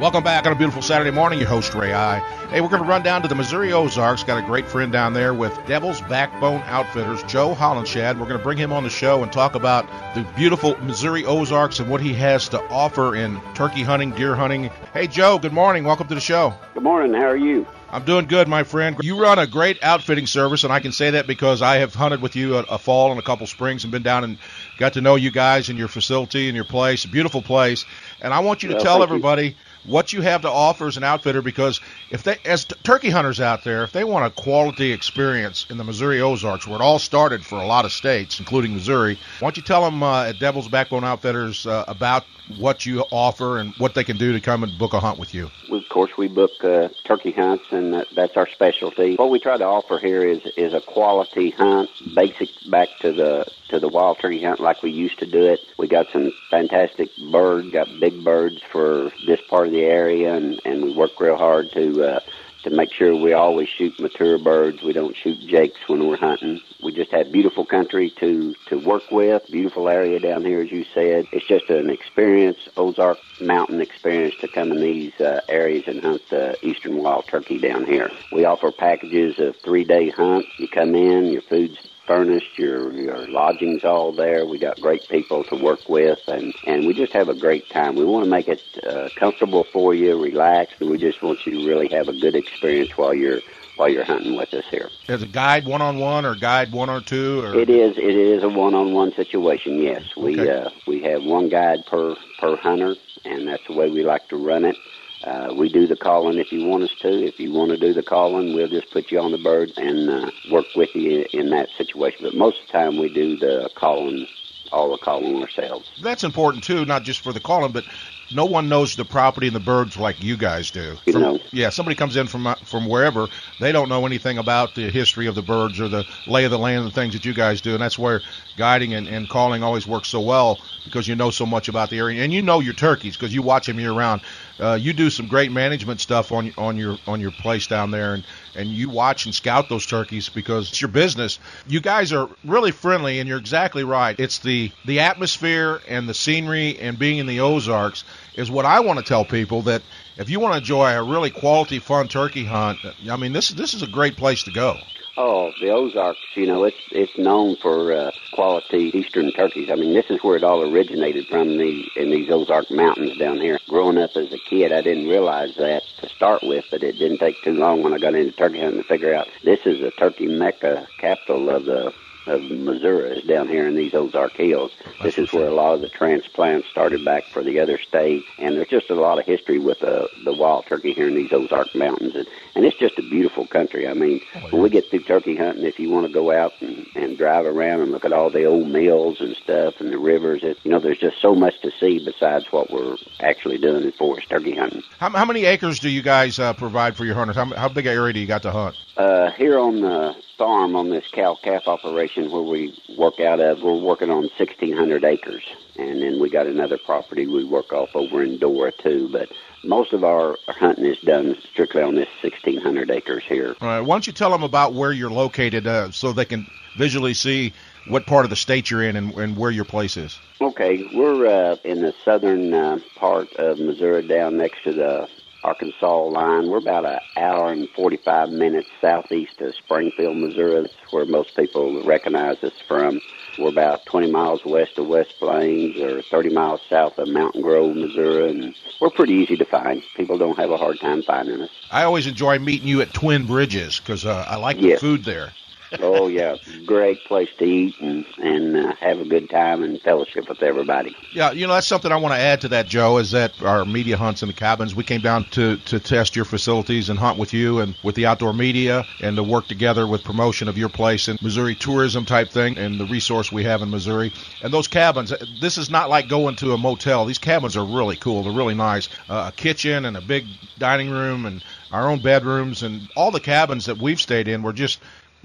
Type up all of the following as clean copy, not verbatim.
Welcome back on a beautiful Saturday morning. Your host, Ray I. Hey, we're going to run down to the Missouri Ozarks. Got a great friend down there with Devil's Backbone Outfitters, Joe Hollenshad. We're going to bring him on the show and talk about the beautiful Missouri Ozarks and what he has to offer in turkey hunting, deer hunting. Hey, Joe, good morning. Welcome to the show. Good morning. How are you? I'm doing good, my friend. You run a great outfitting service, and I can say that because I have hunted with you a fall and a couple springs and been down and got to know you guys and your facility and your place, a beautiful place. And I want you to tell everybody what you have to offer as an outfitter, because if they, as turkey hunters out there, if they want a quality experience in the Missouri Ozarks, where it all started for a lot of states, including Missouri, why don't you tell them at Devil's Backbone Outfitters about what you offer and what they can do to come and book a hunt with you? Of course, we book turkey hunts, and that's our specialty. What we try to offer here is a quality hunt, basic back to the wild turkey hunt like we used to do it. We got some fantastic birds, got big birds for this part of the area, and we work real hard to make sure we always shoot mature birds. We don't shoot jakes when we're hunting. We just have beautiful country to work with, beautiful area down here, as you said. It's just an experience, Ozark Mountain experience, to come in these areas and hunt the eastern wild turkey down here. We offer packages of 3-day hunt. You come in, your food's furnished, your lodging's all there. We got great people to work with, and we just have a great time. We want to make it comfortable for you, relaxed, and we just want you to really have a good experience while you're hunting with us here. Is it guide one-on-one or guide one or two? Or? It is a one-on-one situation, yes. We have one guide per hunter, and that's the way we like to run it. We do the calling if you want us to. If you want to do the calling, we'll just put you on the bird and work with you in that situation. But most of the time we do the calling, all the calling ourselves. That's important, too, not just for the calling, but no one knows the property and the birds like you guys do. Yeah, somebody comes in from wherever, they don't know anything about the history of the birds or the lay of the land and the things that you guys do, and that's where guiding and calling always works so well, because you know so much about the area, and you know your turkeys because you watch them year-round. You do some great management stuff on your place down there, and you watch and scout those turkeys because it's your business. You guys are really friendly, and you're exactly right. It's the atmosphere and the scenery and being in the Ozarks is what I want to tell people, that if you want to enjoy a really quality, fun turkey hunt, I mean, this is a great place to go. Oh, the Ozarks, it's known for quality eastern turkeys. I mean, this is where it all originated from, in these Ozark Mountains down here. Growing up as a kid, I didn't realize that to start with, but it didn't take too long when I got into turkey hunting to figure out this is the turkey mecca, capital of Missouri, is down here in these Ozark Hills. This is where a lot of the transplants started back for the other states, and there's just a lot of history with the wild turkey here in these Ozark Mountains, and it's just a beautiful country. I mean, when we get through turkey hunting, if you want to go out and drive around and look at all the old mills and stuff and the rivers, there's just so much to see besides what we're actually doing as far as turkey hunting. How many acres do you guys provide for your hunters? How big an area do you got to hunt? Here on the farm, on this cow-calf operation where we work out of, we're working on 1,600 acres. And then we got another property we work off over in Dora, too. But most of our hunting is done strictly on this 1,600 acres here. All right. Why don't you tell them about where you're located so they can visually see what part of the state you're in and where your place is? Okay. We're in the southern part of Missouri, down next to the Arkansas line. We're about an hour and 45 minutes southeast of Springfield, Missouri. That's where most people recognize us from. We're about 20 miles west of West Plains, or 30 miles south of Mountain Grove, Missouri, and we're pretty easy to find. People don't have a hard time finding us. I always enjoy meeting you at Twin Bridges because I like the food there. Oh, yeah. Great place to eat and have a good time and fellowship with everybody. Yeah, that's something I want to add to that, Joe, is that our media hunts in the cabins, we came down to test your facilities and hunt with you and with the outdoor media and to work together with promotion of your place and Missouri tourism type thing and the resource we have in Missouri. And those cabins, this is not like going to a motel. These cabins are really cool. They're really nice. A kitchen and a big dining room and our own bedrooms, and all the cabins that we've stayed in were just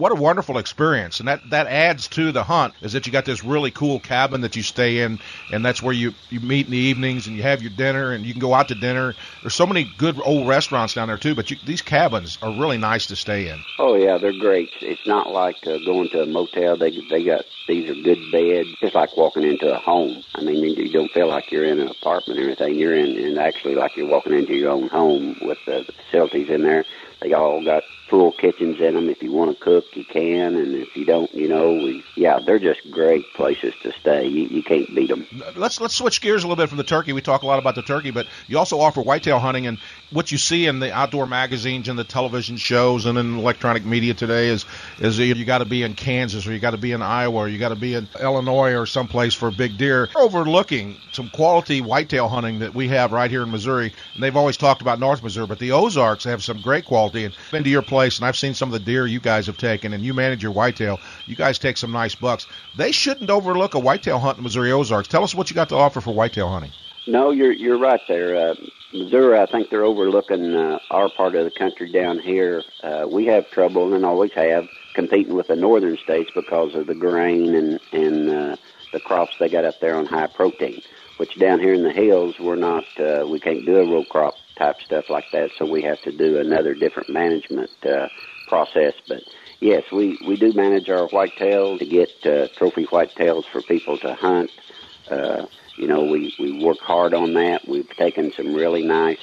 what a wonderful experience. And that adds to the hunt, is that you got this really cool cabin that you stay in, and that's where you meet in the evenings and you have your dinner and you can go out to dinner. There's so many good old restaurants down there too, but these cabins are really nice to stay in. Oh yeah, they're great. It's not like going to a motel. They got, these are good beds, just like walking into a home. I mean, you don't feel like you're in an apartment or anything. You're in actually like you're walking into your own home with the facilities in there. They all got full kitchens in them. If you want to cook, you can, and if you don't, they're just great places to stay. You can't beat them. Let's switch gears a little bit from the turkey. We talk a lot about the turkey, but you also offer whitetail hunting, and what you see in the outdoor magazines and the television shows and in electronic media today is you got to be in Kansas, or you got to be in Iowa, or you got to be in Illinois or someplace for a big deer. We're overlooking some quality whitetail hunting that we have right here in Missouri, and they've always talked about North Missouri, but the Ozarks have some great quality. And I've been to your place, and I've seen some of the deer you guys have taken, and you manage your whitetail. You guys take some nice bucks. They shouldn't overlook a whitetail hunt in Missouri Ozarks. Tell us what you got to offer for whitetail hunting. No, you're right there. Missouri, I think they're overlooking our part of the country down here. We have trouble, and always have, competing with the northern states because of the grain and the crops they got up there on high protein, which down here in the hills, we can't do a row crop type stuff like that, so we have to do another different management process. But yes, we do manage our whitetails to get trophy whitetails for people to hunt. We work hard on that. We've taken some really nice,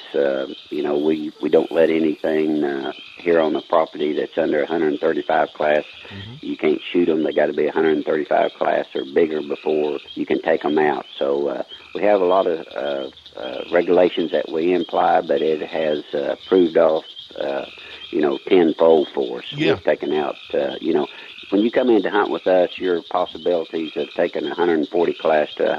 we don't let anything here on the property that's under 135 class. Mm-hmm. You can't shoot them. They got to be 135 class or bigger before you can take them out. So we have a lot of regulations that we imply, but it has proved off, tenfold for us. Yeah. We've taken out, when you come in to hunt with us, your possibilities of taking 140 class to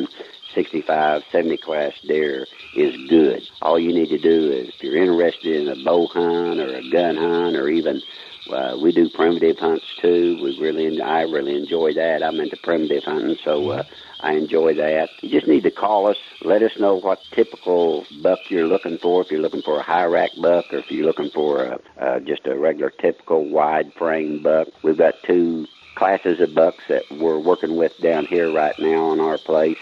165, 70 class deer is good. All you need to do is, if you're interested in a bow hunt or a gun hunt, or even we do primitive hunts too. I really enjoy that. I'm into primitive hunting, so I enjoy that. You just need to call us. Let us know what typical buck you're looking for. If you're looking for a high rack buck, or if you're looking for just a regular typical wide frame buck. We've got 2 classes of bucks that we're working with down here right now on our place.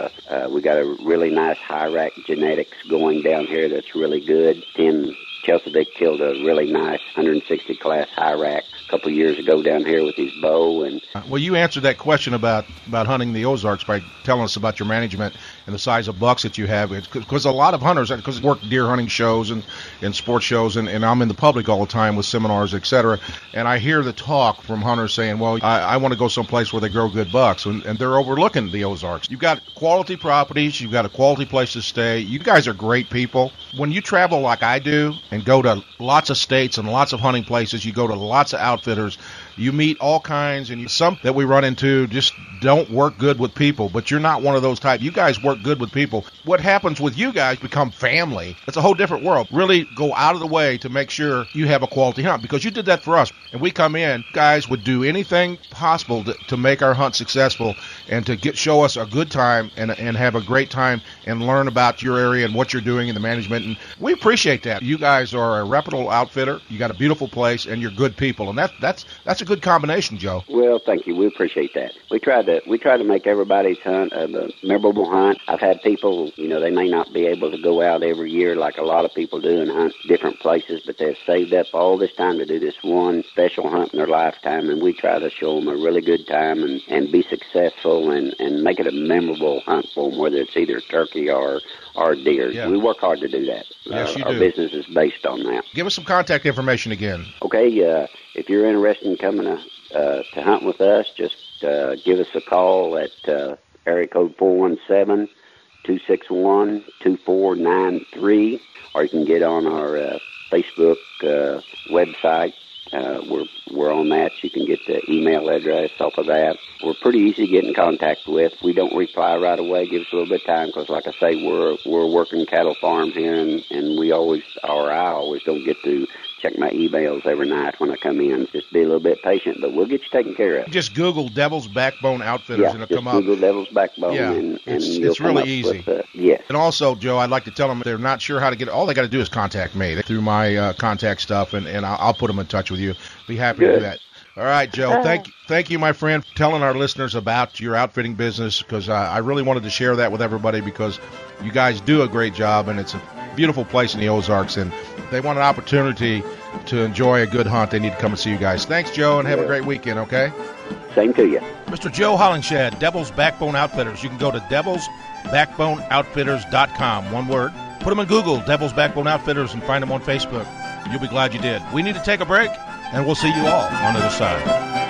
We got a really nice high rack genetics going down here that's really good. Tim Chesapeake killed a really nice 160 class high rack a couple of years ago down here with his bow. And well, you answered that question about hunting the Ozarks by telling us about your management and the size of bucks that you have. Because a lot of hunters, because I work deer hunting shows and sports shows, and I'm in the public all the time with seminars, etc. And I hear the talk from hunters saying, well, I want to go someplace where they grow good bucks, and they're overlooking the Ozarks. You've got quality properties. You've got a quality place to stay. You guys are great people. When you travel like I do and go to lots of states and lots of hunting places, you go to lots of outfitters, you meet all kinds, and some that we run into just don't work good with people, but you're not one of those type. You guys work good with people. What happens with you guys become family. It's a whole different world. Really go out of the way to make sure you have a quality hunt, because you did that for us. And we come in, guys would do anything possible to make our hunt successful and to show us a good time and have a great time and learn about your area and what you're doing in the management. And we appreciate that. You guys are a reputable outfitter. You got a beautiful place, and you're good people. And that's a good combination, Joe. Well, thank you. We appreciate that. We try to make everybody's hunt a memorable hunt. I've had people, they may not be able to go out every year like a lot of people do and hunt different places, but they've saved up all this time to do this one special hunt in their lifetime, and we try to show them a really good time and be successful and make it a memorable hunt for them, whether it's either turkey or deer. Yeah. We work hard to do that. Yes, you do. Our business is based on that. Give us some contact information again. Okay, if you're interested in coming to hunt with us, just give us a call at area code 417-261-2493, or you can get on our Facebook website. We're on that. You can get the email address off of that. We're pretty easy to get in contact with. We don't reply right away. Give us a little bit of time, because, like I say, we're a working cattle farm here, and I always don't get to check my emails every night when I come in. Just be a little bit patient, but we'll get you taken care of. Just Google Devil's Backbone Outfitters, and it'll come up. Google Devil's Backbone. Yeah, and it's really easy. Yes. And also, Joe, I'd like to tell them if they're not sure how to get it, all they got to do is contact me through my contact stuff, and I'll put them in touch with you. Be happy to do that. All right, Joe. Thank you, my friend, for telling our listeners about your outfitting business, because I really wanted to share that with everybody, because you guys do a great job, and it's a beautiful place in the Ozarks, and if they want an opportunity to enjoy a good hunt, they need to come and see you guys. Thanks, Joe, and have a great weekend, okay? Same to you. Mr. Joe Hollingshead, Devil's Backbone Outfitters. You can go to devilsbackboneoutfitters.com, one word. Put them in Google, Devil's Backbone Outfitters, and find them on Facebook. You'll be glad you did. We need to take a break, and we'll see you all on the other side.